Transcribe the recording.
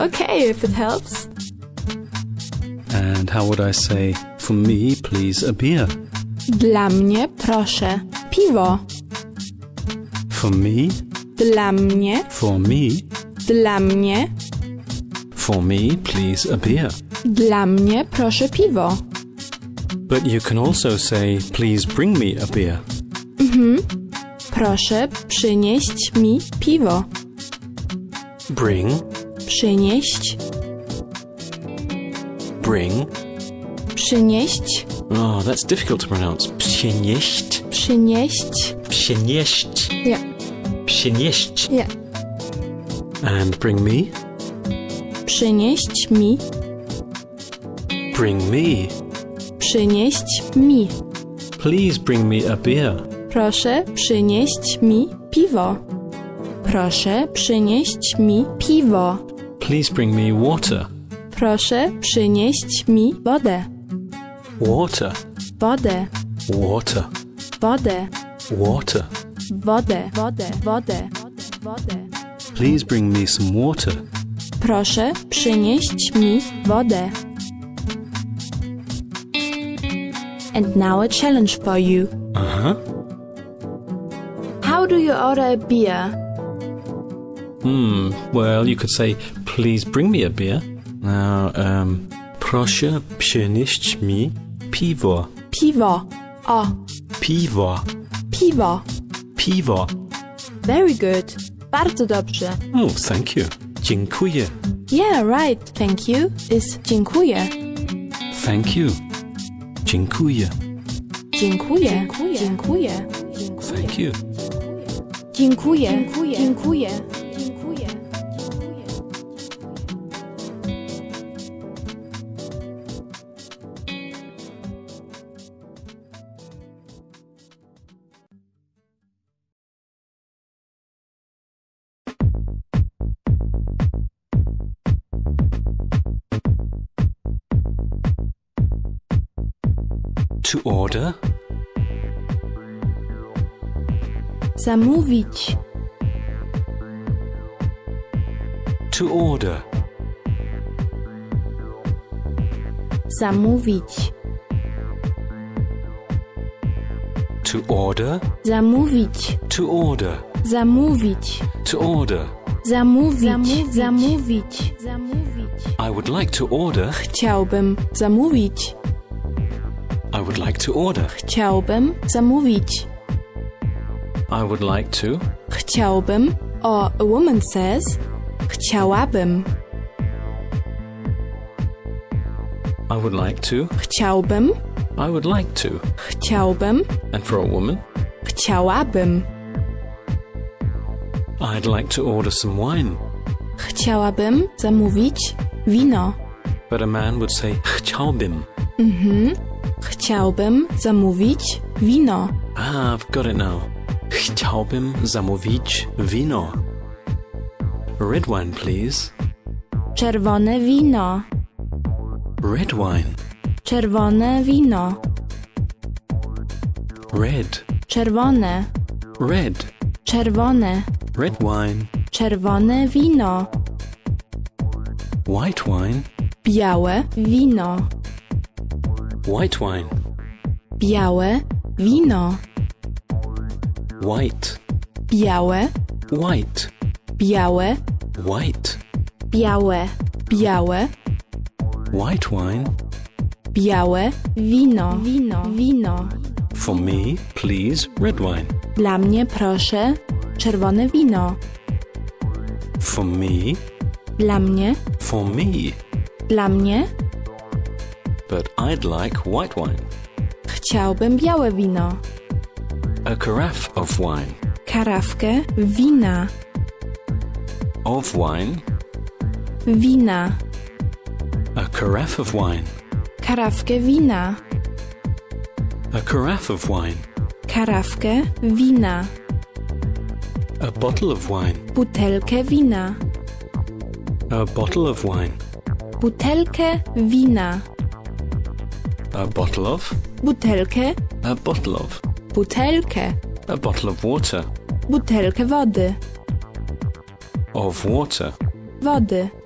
Okay, if it helps. And how would I say, for me, please, a beer? Dla mnie, proszę, piwo. For me, Dla mnie, for me, dla mnie, for me, please, a beer. dla mnie, proszę, piwo. But you can also say, please bring me a beer. Proszę przynieść mi piwo. Bring, Przynieść, bring. przynieść, Oh, that's difficult to pronounce. Przynieść, przynieść. przynieść, Yeah, przynieść. yeah. And bring me, Przynieść mi, bring me. przynieść mi. Please bring me a beer. Proszę przynieść mi piwo. Proszę przynieść mi piwo. Please bring me water. Proszę przynieść mi wodę. Water, Wodę, water, wodę, water. wodę, wodę, wodę, wodę. Please bring me some water. Proszę przynieść mi wodę. And now a challenge for you. Uh-huh. How do you order a beer? Well, you could say, please bring me a beer. Now, proszę przynieść mi piwo. Piwo. O, Piwo. piwo. Piwo. Very good. Bardzo dobrze. Oh, thank you. Dziękuję. Yeah, right. Thank you is dziękuję. Thank you. Dziękuję. Dziękuję. Dziękuję. Thank you. Dziękuję. Dziękuję. To order. Zamówić. To order. Zamówić. To order. Zamówić. To order. Zamówić. To order. Zamówić. Zamówić. Zamówić. I would like to order. Chciałbym zamówić. I would like to order. Chciałbym zamówić. I would like to. Chciałbym. Or a woman says, chciałabym. I would like to. Chciałbym. I would like to. Chciałbym. And for a woman, Chciałabym. I'd like to order some wine. Chciałabym zamówić wino. But a man would say, chciałbym. Chciałbym zamówić wino. Ah, I've got it now. Chciałbym zamówić wino. Red wine, please. Czerwone wino. Red wine. Czerwone wino. Red. Czerwone. Red. Czerwone. Red wine. Czerwone wino. White wine. Białe wino. White wine. Białe wino. White. Białe. White. Białe. White. Białe. Białe. White wine. Białe wino. Wino. Wino. For me, please, red wine. Dla mnie proszę czerwone wino. For me. Dla mnie. For me. Dla mnie. But I'd like white wine. Chciałbym białe wino. A carafe of wine. Karafkę wina. Of wine. Wina. A carafe of wine. Karafkę wina. A carafe of wine. Karafkę wina. A bottle of wine. Butelkę wina. A bottle of wine. Butelkę wina. A bottle of. Butelkę. A bottle of. Butelkę. A bottle of water. Butelkę wody. Of water. Wody.